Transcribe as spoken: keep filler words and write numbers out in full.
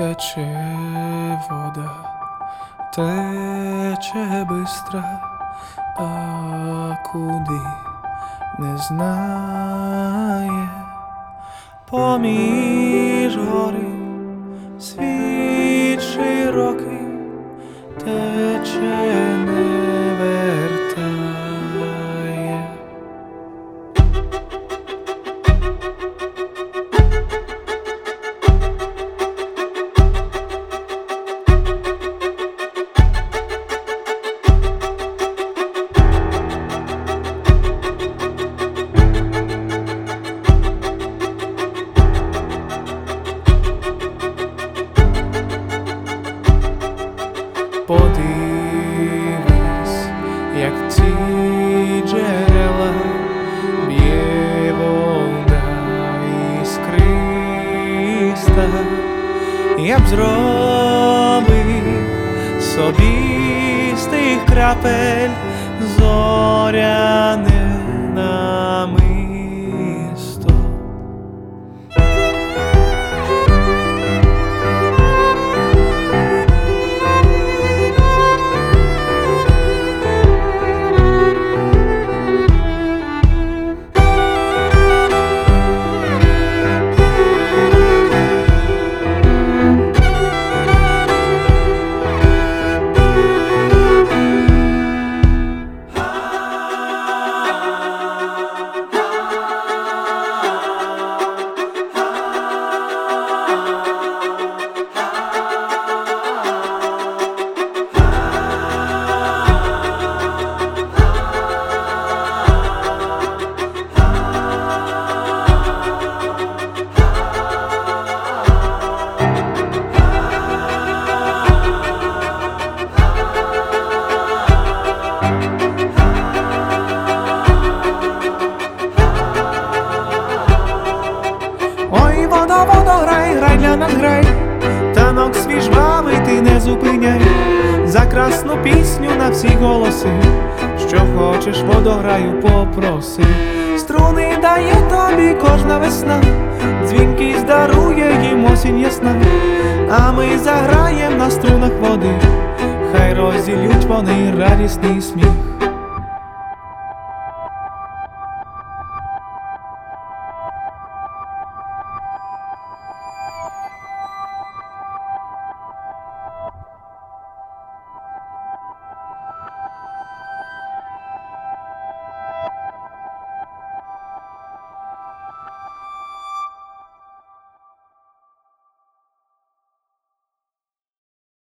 тече вода, тече бистра, а куди не знає. Поміж гори світ широкий тече, не вертає. Подивись, як ці джерела б'є вода іскриста. Я б зробив собі з тих крапель зоряне намисто. Ой, вода, вода, грай, грай для нас, грай, танок свій жвавий ти не зупиняй, за красну пісню на всі голоси, що хочеш, водограю попроси. Струни дає тобі кожна весна, дзвінкість дарує їм осінь ясна, а ми заграєм на струнах води, хай розділють вони радісний сміх.